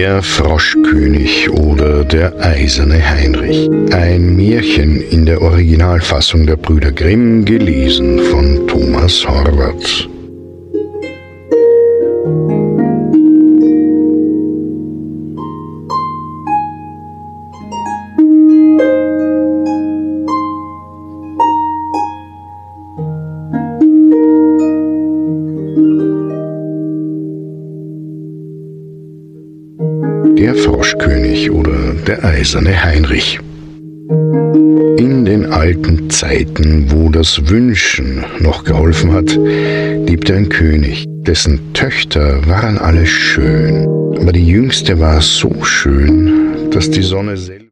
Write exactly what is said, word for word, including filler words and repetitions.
Der Froschkönig oder der eiserne Heinrich. Ein Märchen in der Originalfassung der Brüder Grimm, gelesen von Thomas Horvath. Der Froschkönig oder der eiserne Heinrich. In den alten Zeiten, wo das Wünschen noch geholfen hat, lebte ein König, dessen Töchter waren alle schön, aber die jüngste war so schön, dass die Sonne selbst